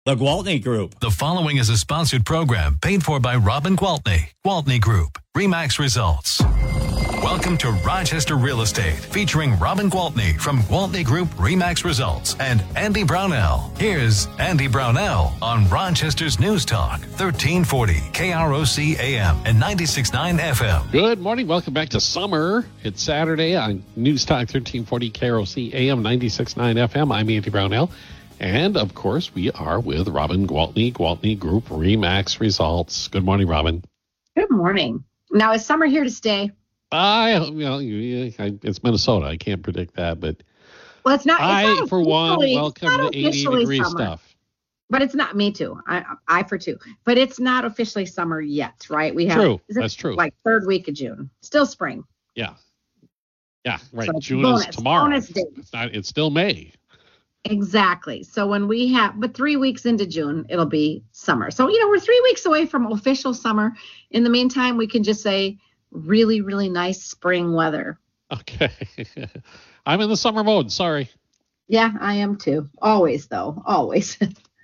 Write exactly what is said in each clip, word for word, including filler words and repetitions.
The Gwaltney Group. The following is a sponsored program paid for by Robin Gwaltney. Gwaltney Group. RE/MAX Results. Welcome to Rochester Real Estate, featuring Robin Gwaltney from Gwaltney Group RE/MAX Results and Andy Brownell. Here's Andy Brownell on Rochester's News Talk, thirteen forty K R O C A M and ninety-six point nine F M. Good morning. Welcome back to summer. It's Saturday on News Talk, thirteen forty K R O C A M, ninety-six point nine F M. I'm Andy Brownell. And, of course, we are with Robin Gwaltney, Gwaltney Group RE/MAX Results. Good morning, Robin. Good morning. Now, is summer here to stay? I, you know, it's Minnesota. I can't predict that, but well, it's not. It's I, not for one, welcome the eighty degree summer. stuff. But it's not. Me too. I, I for two. But it's not officially summer yet, right? We have. True. That's true. Like third week of June. Still spring. Yeah. Yeah. Right. So June bonus, is tomorrow. Bonus day. It's not. It's still May. Exactly. So when we have, but three weeks into June, it'll be summer. So, you know, we're three weeks away from official summer. In the meantime, we can just say really, really nice spring weather. Okay. I'm in the summer mode. Sorry. Yeah, I am too. Always, though. Always.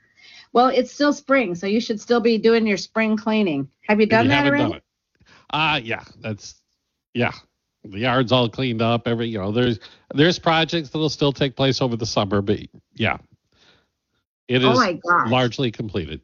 Well, it's still spring, so you should still be doing your spring cleaning. Have you done you that haven't already? Done it. Uh, yeah, that's, yeah. The yard's all cleaned up. Every, you know, there's there's projects that'll still take place over the summer, but yeah, it is oh my gosh. largely completed.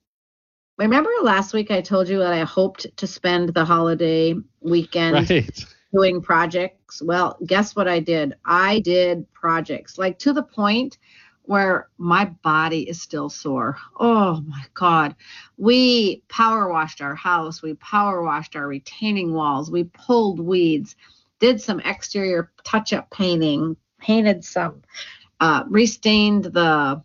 Remember last week I told you that I hoped to spend the holiday weekend right. doing projects? Well, guess what I did? I did projects, like to the point where my body is still sore. Oh my God. We power washed our house. We power washed our retaining walls. We pulled weeds, did some exterior touch-up painting, painted some, uh, restained the,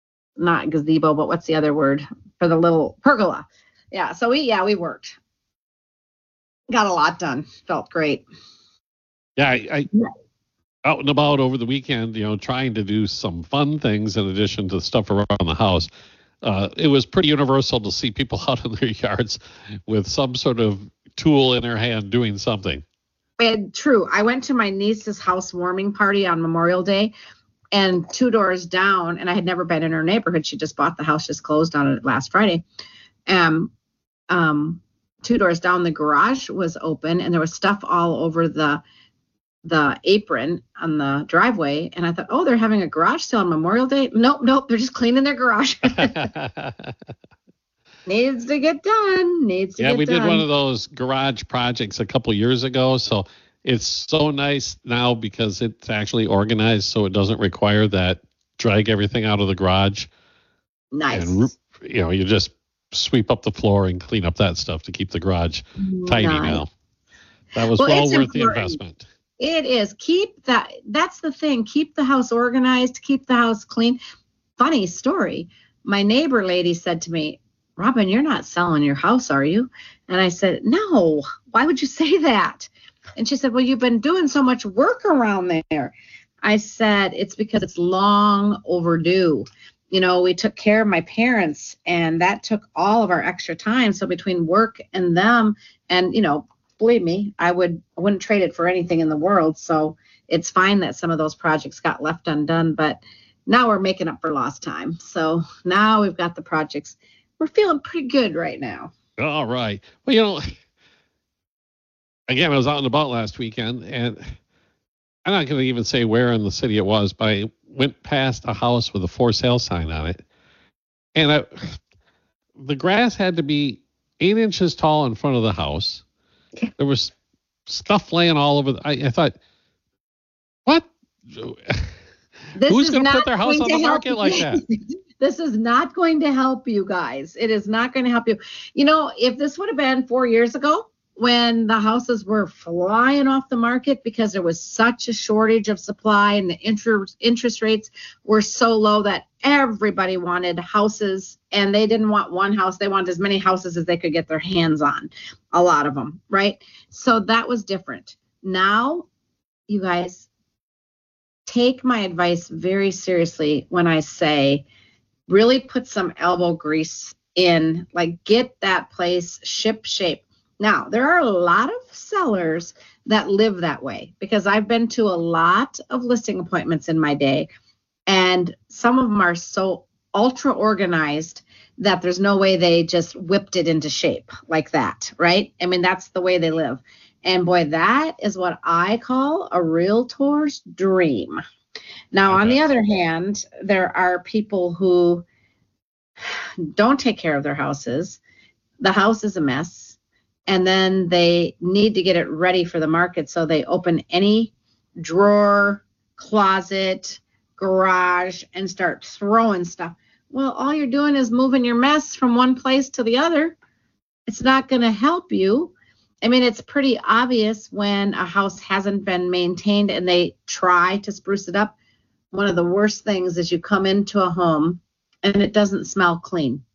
not gazebo, but what's the other word for the little pergola? Yeah. So we, yeah, we worked. Got a lot done. Felt great. Yeah. I, I out and about over the weekend, you know, trying to do some fun things in addition to stuff around the house. Uh, it was pretty universal to see people out in their yards with some sort of tool in their hand doing something. And true. I went to my niece's housewarming party on Memorial Day, and two doors down, and I had never been in her neighborhood. She just bought the house, just closed on it last Friday. Um, um, two doors down, the garage was open, and there was stuff all over the the apron on the driveway. And I thought, oh, they're having a garage sale on Memorial Day. Nope, nope. They're just cleaning their garage. Needs to get done. Needs to yeah, get we done. did one of those garage projects a couple years ago. So it's so nice now because it's actually organized, so it doesn't require that drag everything out of the garage. Nice. And, you know, you just sweep up the floor and clean up that stuff to keep the garage tidy nice. now. That was well, well worth important. the investment. It is. Keep that. That's the thing. Keep the house organized. Keep the house clean. Funny story. My neighbor lady said to me, Robin, you're not selling your house, are you? And I said, no. Why would you say that? And she said, well, you've been doing so much work around there. I said, it's because it's long overdue. You know, we took care of my parents, and that took all of our extra time. So between work and them, and, you know, believe me, I would I wouldn't trade it for anything in the world. So it's fine that some of those projects got left undone, but now we're making up for lost time. So now we've got the projects. We're feeling pretty good right now. All right. Well, you know, again, I was out and about last weekend, and I'm not going to even say where in the city it was, but I went past a house with a for sale sign on it. And I, the grass had to be eight inches tall in front of the house. There was stuff laying all over. The, I, I thought, what? This Who's going to put their house going on the to market help like you. that? This is not going to help you guys. It is not going to help you. You know, if this would have been four years ago when the houses were flying off the market because there was such a shortage of supply and the interest interest rates were so low that everybody wanted houses, and they didn't want one house. They wanted as many houses as they could get their hands on, a lot of them, right? So that was different. Now, you guys, take my advice very seriously when I say really put some elbow grease in, like get that place ship shape. Now, there are a lot of sellers that live that way because I've been to a lot of listing appointments in my day, and some of them are so ultra organized that there's no way they just whipped it into shape like that, right? I mean, that's the way they live. And boy, that is what I call a realtor's dream. Now, on the other hand, there are people who don't take care of their houses. The house is a mess, and then they need to get it ready for the market. So they open any drawer, closet, garage, and start throwing stuff. Well, all you're doing is moving your mess from one place to the other. It's not going to help you. I mean, it's pretty obvious when a house hasn't been maintained and they try to spruce it up. One of the worst things is you come into a home and it doesn't smell clean.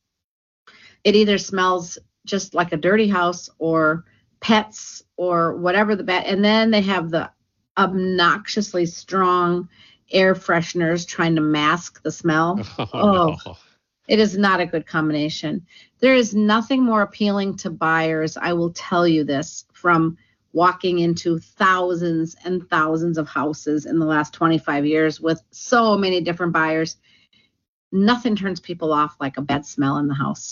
It either smells just like a dirty house or pets or whatever the bad. And then they have the obnoxiously strong air fresheners trying to mask the smell. Oh, oh no. It is not a good combination. There is nothing more appealing to buyers, I will tell you this, from walking into thousands and thousands of houses in the last twenty-five years with so many different buyers. Nothing turns people off like a bad smell in the house.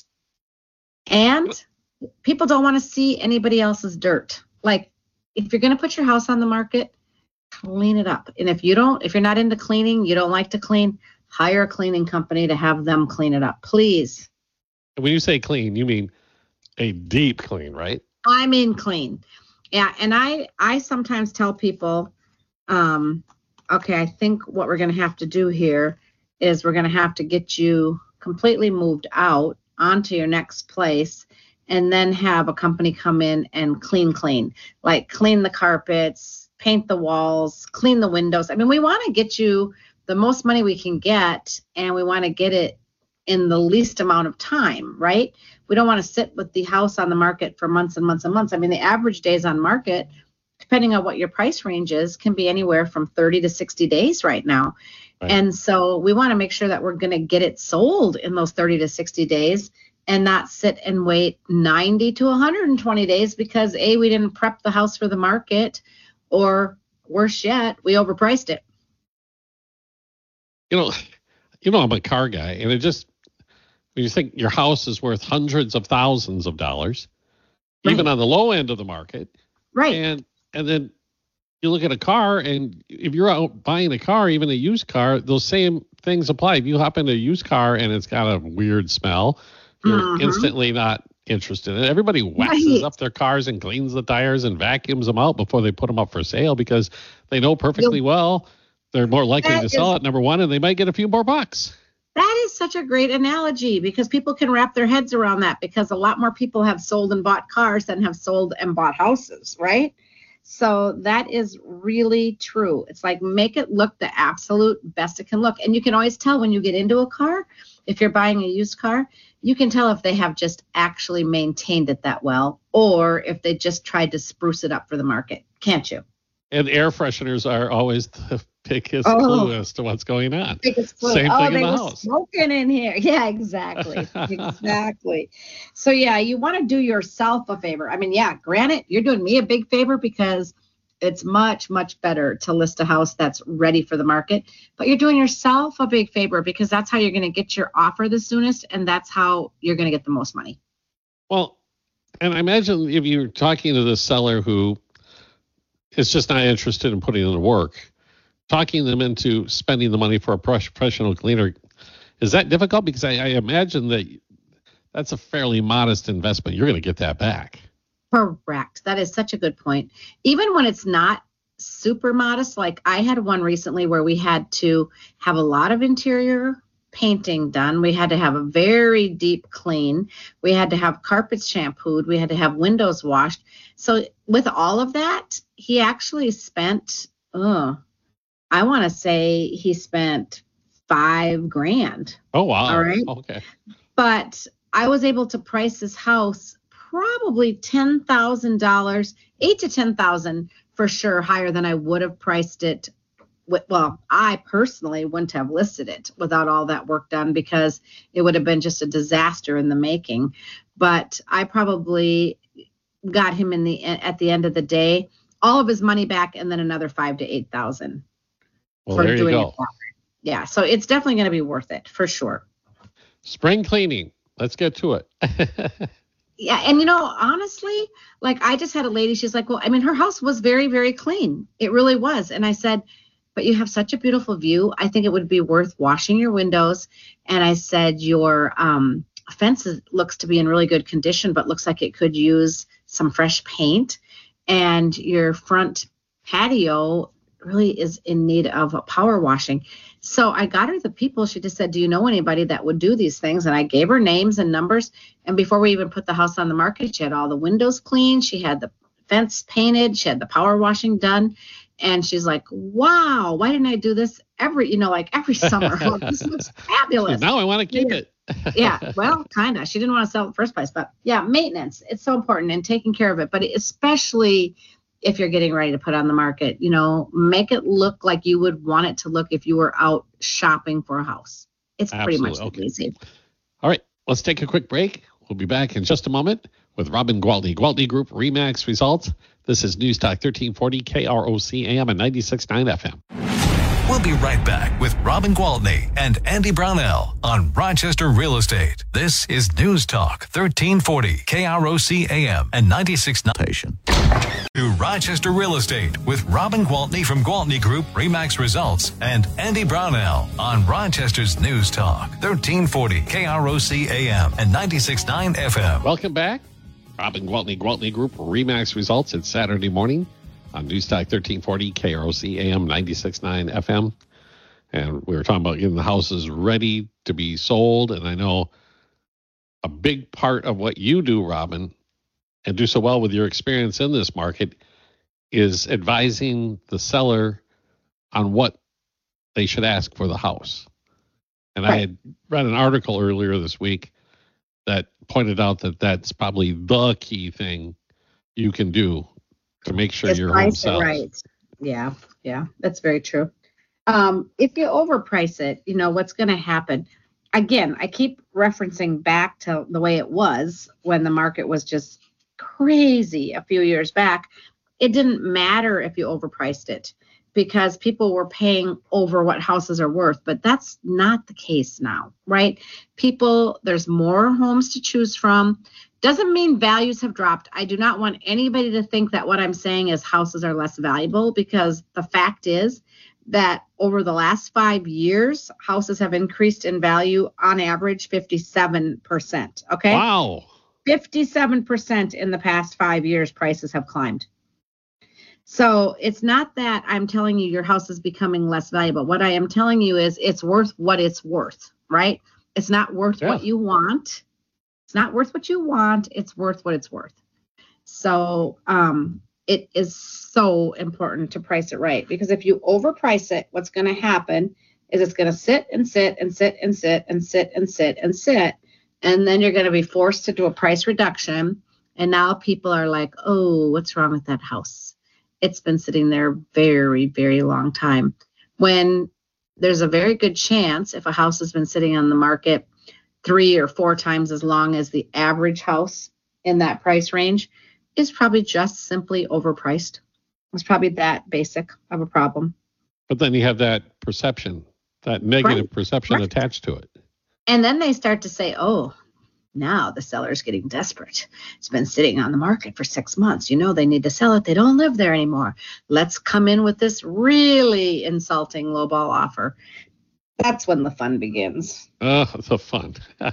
And people don't want to see anybody else's dirt. Like, if you're going to put your house on the market, clean it up. And if you don't, if you're not into cleaning, you don't like to clean, hire a cleaning company to have them clean it up, please. When you say clean, you mean a deep clean, right? I mean clean. Yeah, and I I sometimes tell people, um, okay, I think what we're going to have to do here is we're going to have to get you completely moved out onto your next place and then have a company come in and clean, clean, like clean the carpets, paint the walls, clean the windows. I mean, we want to get you the most money we can get, and we want to get it in the least amount of time, right? We don't want to sit with the house on the market for months and months and months. I mean, the average days on market, depending on what your price range is, can be anywhere from thirty to sixty days right now. Right. And so we want to make sure that we're going to get it sold in those thirty to sixty days and not sit and wait ninety to one hundred twenty days because A, we didn't prep the house for the market, or worse yet, we overpriced it. You know, you know, I'm a car guy, and it just, when you think your house is worth hundreds of thousands of dollars, right, even on the low end of the market. Right. And and then you look at a car, and if you're out buying a car, even a used car, those same things apply. If you hop into a used car and it's got a weird smell, you're mm-hmm. instantly not interested in it. Everybody waxes right. up their cars and cleans the tires and vacuums them out before they put them up for sale because they know perfectly You'll, well they're more likely to sell is, it, number one, and they might get a few more bucks. That is such a great analogy because people can wrap their heads around that because a lot more people have sold and bought cars than have sold and bought houses, right? So that is really true. It's like make it look the absolute best it can look. And you can always tell when you get into a car, if you're buying a used car, you can tell if they have just actually maintained it that well or if they just tried to spruce it up for the market. Can't you? And air fresheners are always the biggest oh, clue as to what's going on. Biggest clue. Same oh, thing they in the were house. Smoking in here. Yeah, exactly. exactly. So, yeah, you want to do yourself a favor. I mean, yeah, granted, you're doing me a big favor because it's much, much better to list a house that's ready for the market. But you're doing yourself a big favor because that's how you're going to get your offer the soonest, and that's how you're going to get the most money. Well, and I imagine if you're talking to the seller who is just not interested in putting in the work, talking them into spending the money for a professional cleaner, is that difficult? Because I, I imagine that that's a fairly modest investment. You're going to get that back. Correct. That is such a good point. Even when it's not super modest, like I had one recently where we had to have a lot of interior painting done. We had to have a very deep clean. We had to have carpets shampooed. We had to have windows washed. So with all of that, he actually spent, oh, I want to say he spent five grand. Oh, wow. All right. Okay. But I was able to price his house probably ten thousand dollars, eight to ten thousand for sure, higher than I would have priced it. With, well, I personally wouldn't have listed it without all that work done because it would have been just a disaster in the making. But I probably got him in the at the end of the day, all of his money back, and then another five to eight thousand. Well, there you go. It. Yeah, so it's definitely going to be worth it for sure. Spring cleaning. Let's get to it. Yeah. And, you know, honestly, like I just had a lady, she's like, well, I mean, her house was very, very clean. It really was. And I said, but you have such a beautiful view. I think it would be worth washing your windows. And I said, your um, fence is, looks to be in really good condition, but looks like it could use some fresh paint. And your front patio really is in need of a power washing. So I got her the people. She just said, do you know anybody that would do these things? And I gave her names and numbers. And before we even put the house on the market, she had all the windows cleaned. She had the fence painted. She had the power washing done. And she's like, wow, why didn't I do this every, you know, like every summer? Well, this looks fabulous. Now I want to keep yeah. it. Yeah, well, kind of. She didn't want to sell it in the first place. But yeah, maintenance. It's so important and taking care of it. But especially if you're getting ready to put on the market, you know, make it look like you would want it to look if you were out shopping for a house. It's pretty Absolutely. much Okay. easy. All right, let's take a quick break. We'll be back in just a moment with Robin Gwaltney, Gwaltney Group RE/MAX results. This is News Talk thirteen forty K R O C A M and ninety-six point nine F M. We'll be right back with Robin Gwaltney and Andy Brownell on Rochester Real Estate. This is News Talk thirteen forty K R O C A M and ninety-six point nine. To Rochester Real Estate with Robin Gwaltney from Gwaltney Group RE/MAX Results and Andy Brownell on Rochester's News Talk thirteen forty K R O C A M and ninety-six point nine F M. Welcome back. Robin Gwaltney, Gwaltney Group RE/MAX results. It's Saturday morning on News Talk thirteen forty K R O C A M ninety-six point nine F M. And we were talking about getting the houses ready to be sold. And I know a big part of what you do, Robin, and do so well with your experience in this market, is advising the seller on what they should ask for the house. And right. I had read an article earlier this week that pointed out that that's probably the key thing you can do to make sure Just your home price it sells. right. Yeah, yeah, that's very true. Um, if you overprice it, you know, what's going to happen? Again, I keep referencing back to the way it was when the market was just crazy a few years back. It didn't matter if you overpriced it because people were paying over what houses are worth, but that's not the case now, right? People, there's more homes to choose from. Doesn't mean values have dropped. I do not want anybody to think that what I'm saying is houses are less valuable, because the fact is that over the last five years, houses have increased in value on average fifty-seven percent. Okay. Wow. fifty-seven percent in the past five years, prices have climbed. So it's not that I'm telling you your house is becoming less valuable. What I am telling you is it's worth what it's worth, right? It's not worth Yeah. what you want. It's not worth what you want. It's worth what it's worth. So um, it is so important to price it right, because if you overprice it, what's going to happen is it's going to sit and sit and sit and sit and sit and sit and sit. And then you're going to be forced to do a price reduction. And now people are like, oh, what's wrong with that house? It's been sitting there very, very long time. When there's a very good chance, if a house has been sitting on the market three or four times as long as the average house in that price range, is probably just simply overpriced. It's probably that basic of a problem. But then you have that perception, that negative Right. perception Right. attached to it. And then they start to say, oh, now the seller's getting desperate. It's been sitting on the market for six months. You know, they need to sell it. They don't live there anymore. Let's come in with this really insulting lowball offer. That's when the fun begins. Oh, the fun.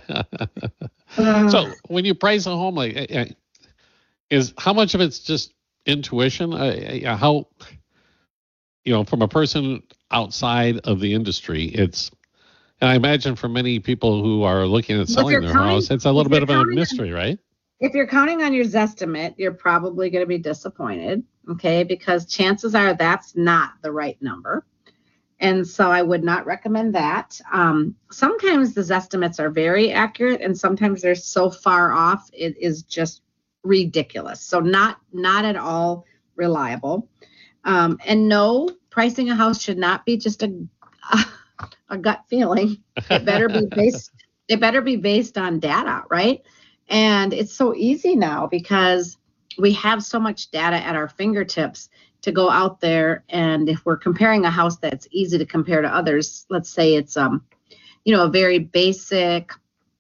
Uh, So when you price a home, like, uh, uh, is how much of it's just intuition? Uh, uh, how, you know, from a person outside of the industry, it's, and I imagine for many people who are looking at selling you're their counting- house, it's a little if bit of you're a counting on- mystery, right? if you're counting on your Zestimate, you're probably going to be disappointed, okay, because chances are that's not the right number. And so I would not recommend that. Um, sometimes the Zestimates are very accurate, and sometimes they're so far off, it is just ridiculous. So not not at all reliable. Um, and no, pricing a house should not be just a a gut feeling. It better be based. It better be based on data, right? And it's so easy now because we have so much data at our fingertips to go out there. And if we're comparing a house that's easy to compare to others, let's say it's um, you know, a very basic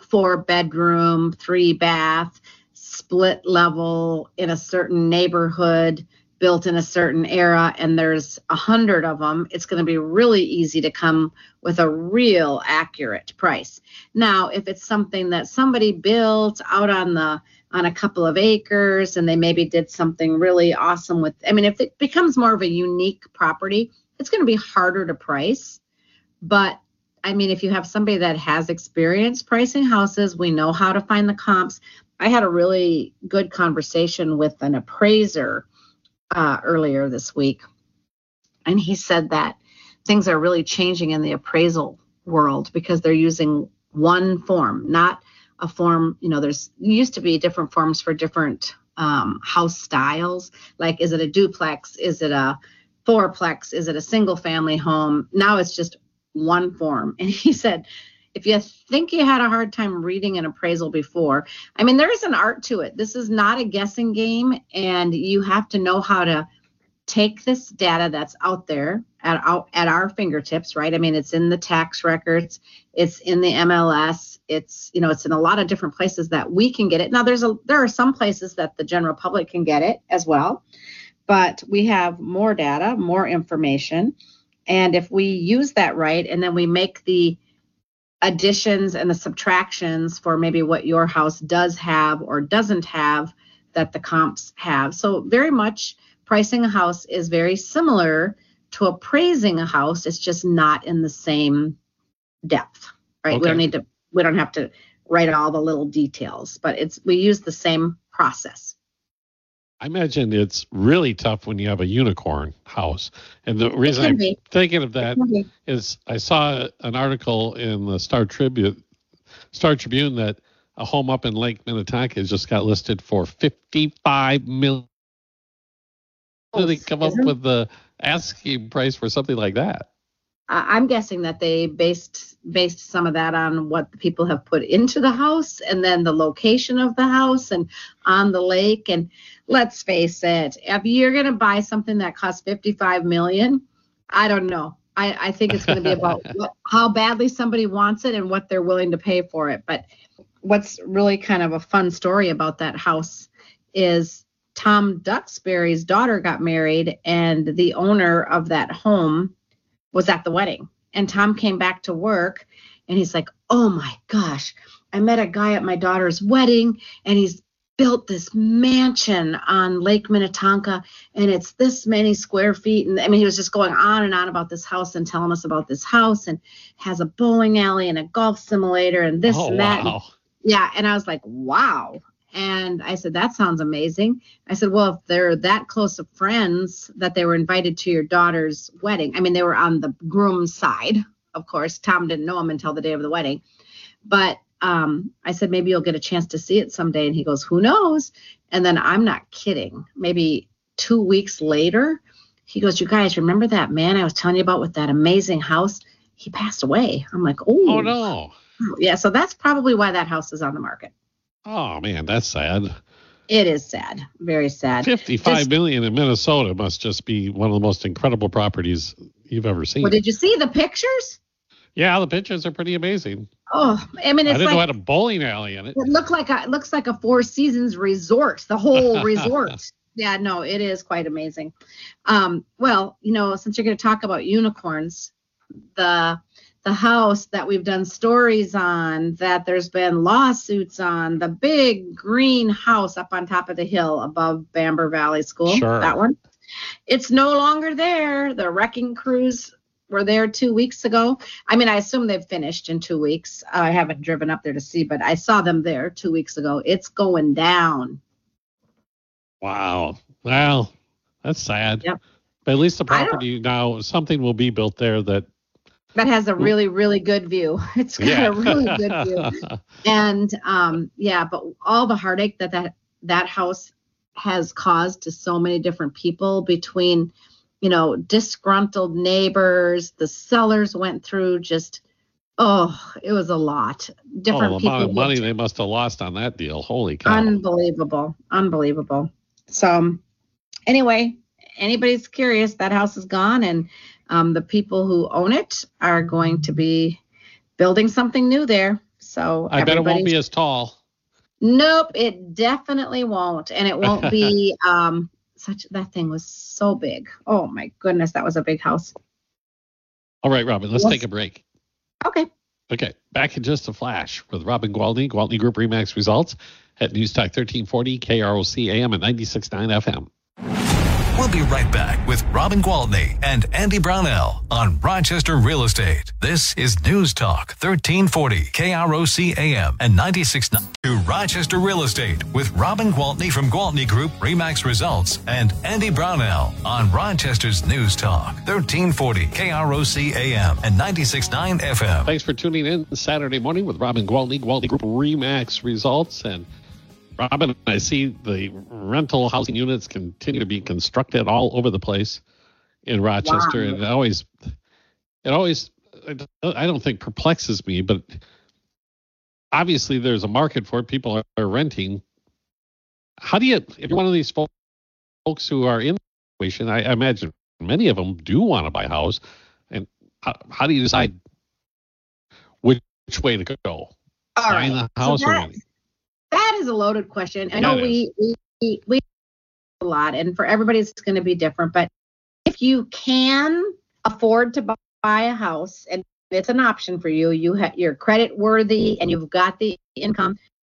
four bedroom, three bath, split level in a certain neighborhood, built in a certain era, and there's a hundred of them, it's going to be really easy to come with a real accurate price. Now, if it's something that somebody built out on the on a couple of acres and they maybe did something really awesome with, I mean, if it becomes more of a unique property, it's going to be harder to price. But I mean, if you have somebody that has experience pricing houses, we know how to find the comps. I had a really good conversation with an appraiser uh, earlier this week, and he said that things are really changing in the appraisal world because they're using one form, not a form. You know, there's used to be different forms for different um, house styles. Like, is it a duplex? Is it a fourplex? Is it a single family home? Now it's just one form. And he said, if you think you had a hard time reading an appraisal before, I mean, there is an art to it. This is not a guessing game, and you have to know how to take this data that's out there at, out, at our fingertips, right? I mean, it's in the tax records, it's in the M L S, it's, you know, it's in a lot of different places that we can get it. Now, there's a there are some places that the general public can get it as well, but we have more data, more information. And if we use that right, and then we make the additions and the subtractions for maybe what your house does have or doesn't have that the comps have. So very much pricing a house is very similar to appraising a house. It's just not in the same depth, right? Okay. We don't need to, we don't have to write all the little details, but it's, we use the same process. I imagine it's really tough when you have a unicorn house. And the reason I'm be. thinking of that is I saw an article in the Star Tribune, Star Tribune that a home up in Lake Minnetonka just got listed for fifty-five million dollars. How did they come up with the asking price for something like that? I'm guessing that they based based some of that on what the people have put into the house, and then the location of the house and on the lake. And let's face it, if you're going to buy something that costs fifty-five million dollars, I don't know. I, I think it's going to be about what, how badly somebody wants it and what they're willing to pay for it. But what's really kind of a fun story about that house is Tom Duxbury's daughter got married, and the owner of that home was at the wedding. And Tom came back to work, and he's like, oh my gosh, I met a guy at my daughter's wedding, and he's built this mansion on Lake Minnetonka, and it's this many square feet. And I mean, he was just going on and on about this house and telling us about this house, and has a bowling alley and a golf simulator and this oh, and that. Wow. Yeah. And I was like, wow. And I said, that sounds amazing. I said, well, if they're that close of friends that they were invited to your daughter's wedding. I mean, they were on the groom's side, of course. Tom didn't know him until the day of the wedding. But um, I said, maybe you'll get a chance to see it someday. And he goes, who knows? And then I'm not kidding. Maybe two weeks later, he goes, you guys, remember that man I was telling you about with that amazing house? He passed away. I'm like, oh, Oh, no. Yeah. So that's probably why that house is on the market. Oh, man, that's sad. It is sad. Very sad. fifty-five Just, million in Minnesota must just be one of the most incredible properties you've ever seen. Well, did you see the pictures? Yeah, the pictures are pretty amazing. Oh, I mean, I it's didn't know like, it had a bowling alley in it. it looked like a, it looks like a Four Seasons resort, the whole resort. Yeah, no, it is quite amazing. Um, well, you know, since you're going to talk about unicorns, the the house that we've done stories on, that there's been lawsuits on, the big green house up on top of the hill above Bamber Valley School, Sure. that one, it's no longer there. The wrecking crews were there two weeks ago. I mean, I assume they've finished in two weeks. I haven't driven up there to see, but I saw them there two weeks ago. It's going down. Wow. Well, that's sad. Yep. But at least the I don't- property now, something will be built there that. That has a really, really good view. It's got Yeah. a really good view. And um, yeah, but all the heartache that, that that house has caused to so many different people, between, you know, disgruntled neighbors, the sellers went through just, oh, it was a lot. Different oh, the people. amount of money they must have lost on that deal. Holy cow. Unbelievable. Unbelievable. So anyway, anybody's curious, that house is gone, and um, the people who own it are going to be building something new there. So I bet it won't everybody's- be as tall. Nope, it definitely won't. And it won't be um such that thing was so big. Oh my goodness, that was a big house. All right, Robin, let's Yes. take a break. Okay. Okay, back in just a flash with Robin Gwaltney, Gwaltney Group Remax Results at News Talk thirteen forty, K R O C A M and ninety-six point nine F M. We'll be right back with Robin Gwaltney and Andy Brownell on Rochester Real Estate. This is News Talk thirteen forty, K R O C A M and ninety-six point nine to Rochester Real Estate with Robin Gwaltney from Gwaltney Group Remax Results and Andy Brownell on Rochester's News Talk thirteen forty, K R O C A M and ninety-six point nine F M. Thanks for tuning in Saturday morning with Robin Gwaltney, Gwaltney Group Remax Results. And Robin, I see the rental housing units continue to be constructed all over the place in Rochester. Wow. And it always, it always, I don't think perplexes me, but obviously there's a market for it. People are, are renting. How do you, if you're one of these fo- folks who are in the situation, I, I imagine many of them do want to buy a house. And how, how do you decide which, which way to go? All Buying right. the house So or that- renting? That is a loaded question. I Yeah, know it we, we we a lot, and for everybody it's going to be different. But if you can afford to bu- buy a house, and it's an option for you, you ha- you're credit worthy, and you've got the income,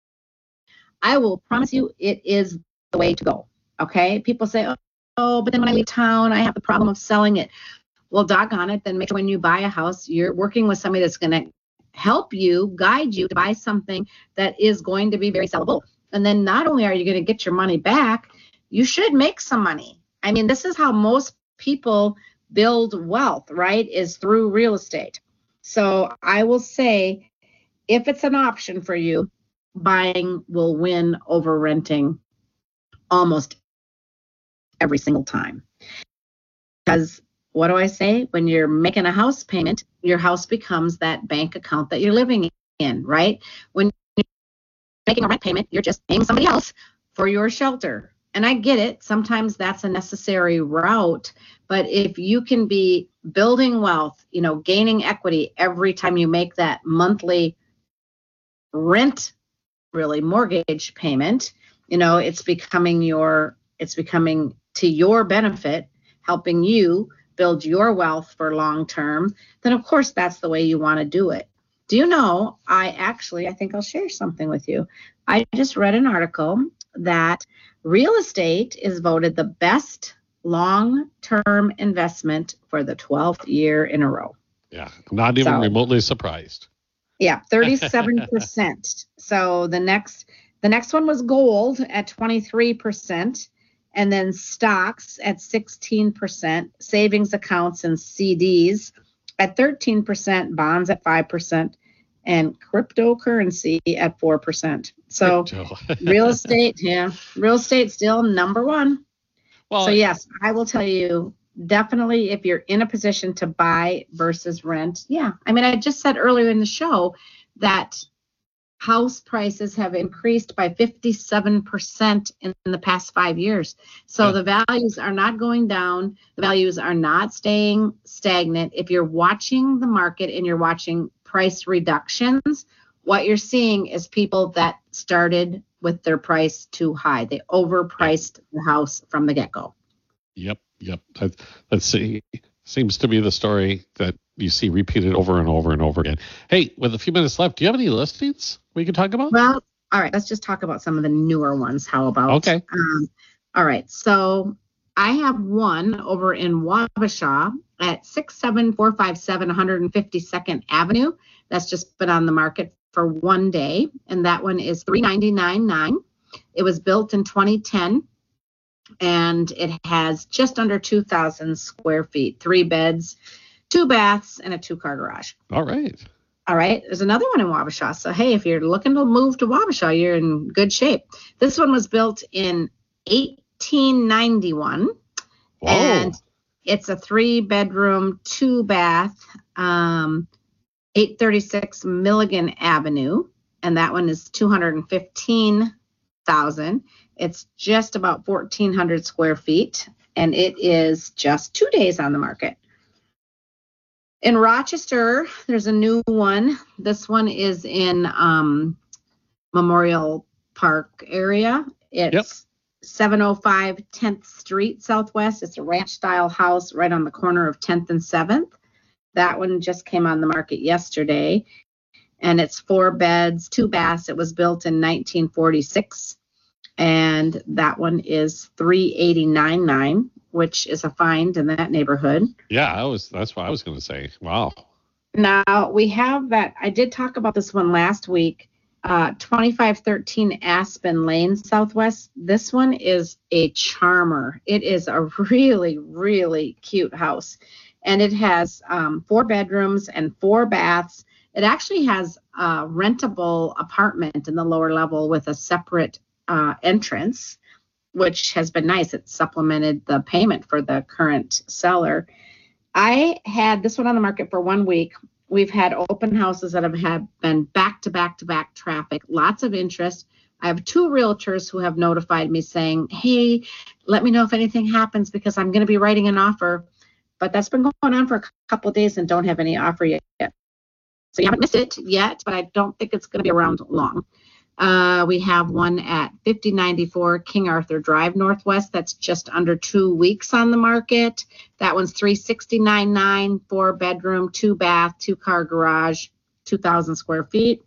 I will promise you it is the way to go. Okay? People say, oh, oh, but then when I leave town, I have the problem of selling it. Well, doggone it, then make sure when you buy a house, you're working with somebody that's going to help you, guide you to buy something that is going to be very sellable. And then not only are you going to get your money back, you should make some money. I mean, this is how most people build wealth, right? Is through real estate. So I will say, if it's an option for you, buying will win over renting almost every single time. Because what do I say? When you're making a house payment, your house becomes that bank account that you're living in, right? When you're making a rent payment, you're just paying somebody else for your shelter. And I get it. Sometimes that's a necessary route. But if you can be building wealth, you know, gaining equity every time you make that monthly rent, really mortgage payment, you know, it's becoming your, it's becoming to your benefit, helping you build your wealth for long term, then of course that's the way you want to do it. Do you know, I actually, I think I'll share something with you. I just read an article that real estate is voted the best long-term investment for the twelfth year in a row. Yeah, I'm not even So- remotely surprised. Yeah, thirty-seven percent. So the next the next one was gold at twenty-three percent, and then stocks at sixteen percent, savings accounts and C Ds at thirteen percent, bonds at five percent, and cryptocurrency at four percent. So Joe. real estate, yeah, real estate still number one. well, So yes, I will tell you, definitely if you're in a position to buy versus rent, yeah. I mean, I just said earlier in the show that house prices have increased by fifty-seven percent in the past five years. So Yeah. the values are not going down. The values are not staying stagnant. If you're watching the market and you're watching price reductions, what you're seeing is people that started with their price too high. They overpriced the house from the get-go. Yep, yep. That, let's see. Seems to be the story that you see repeated over and over and over again. Hey, with a few minutes left, do you have any listings we can talk about? Well, all right, let's just talk about some of the newer ones. How about? Okay. Um, all right, so I have one over in Wabasha at six seven four five seven one hundred fifty-second Avenue. That's just been on the market for one day, and that one is three ninety-nine nine. It was built in twenty ten, and it has just under two thousand square feet, three beds, two baths, and a two-car garage. All right. All right, there's another one in Wabasha. So, hey, if you're looking to move to Wabasha, you're in good shape. This one was built in eighteen ninety-one, Whoa. and it's a three-bedroom, two-bath, um, eight thirty-six Milligan Avenue, and that one is two hundred fifteen thousand. It's just about fourteen hundred square feet, and it is just two days on the market. In Rochester, there's a new one. This one is in um, Memorial Park area. It's Yep. seven oh five tenth Street Southwest. It's a ranch-style house right on the corner of tenth and seventh. That one just came on the market yesterday, and it's four beds, two baths. It was built in nineteen forty-six, and that one is three eighty-nine nine, which is a find in that neighborhood. Yeah, I was. That's what I was going to say. Wow. Now we have that. I did talk about this one last week. Uh, twenty-five thirteen Aspen Lane Southwest. This one is a charmer. It is a really, really cute house. And it has um, four bedrooms and four baths. It actually has a rentable apartment in the lower level with a separate uh, entrance, which has been nice. It supplemented the payment for the current seller. I had this one on the market for one week. We've had open houses that have had been back to back to back traffic, lots of interest. I have two realtors who have notified me saying, hey, let me know if anything happens because I'm going to be writing an offer. But that's been going on for a couple of days and don't have any offer yet. So you haven't missed it yet, but I don't think it's going to be around long. Uh, we have one at fifty ninety-four King Arthur Drive Northwest. That's just under two weeks on the market. That one's three sixty-nine nine, four bedroom, two bath, two car garage, two thousand square feet.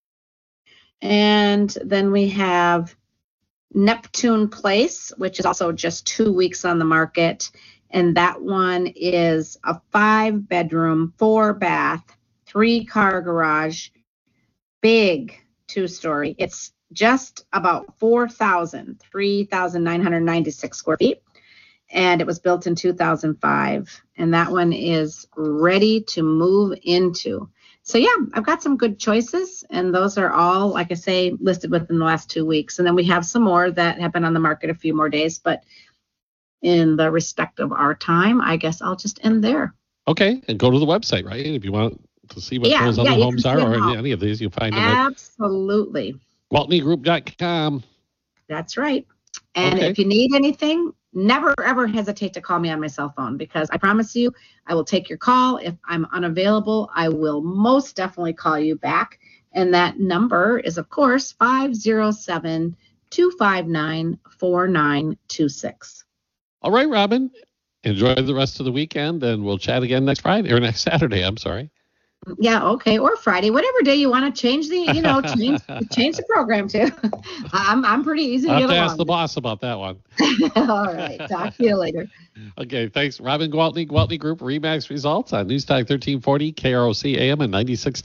And then we have Neptune Place, which is also just two weeks on the market. And that one is a five bedroom, four bath, three car garage, big two story. It's just about four thousand, three thousand nine hundred ninety-six square feet. And it was built in two thousand five. And that one is ready to move into. So yeah, I've got some good choices. And those are all, like I say, listed within the last two weeks. And then we have some more that have been on the market a few more days. But in the respect of our time, I guess I'll just end there. Okay, and go to the website, right? If you want to see what Yeah, those yeah, other you homes can are, see or them all. any, any of these, you'll find them at Absolutely. Gwaltney Group dot com. That's right. And Okay. if you need anything, never, ever hesitate to call me on my cell phone because I promise you, I will take your call. If I'm unavailable, I will most definitely call you back. And that number is, of course, five oh seven, two five nine, four nine two six. All right, Robin. Enjoy the rest of the weekend, and we'll chat again next Friday, or next Saturday, I'm sorry. Yeah, okay, or Friday, whatever day you want to change the, you know, change change the program to. I'm I'm pretty easy to I'll get have to along ask the boss about that one. with. All right, talk to you later. Okay, thanks. Robin Gwaltney, Gwaltney Group, Remax Results on News Talk thirteen forty, K R O C A M and ninety-six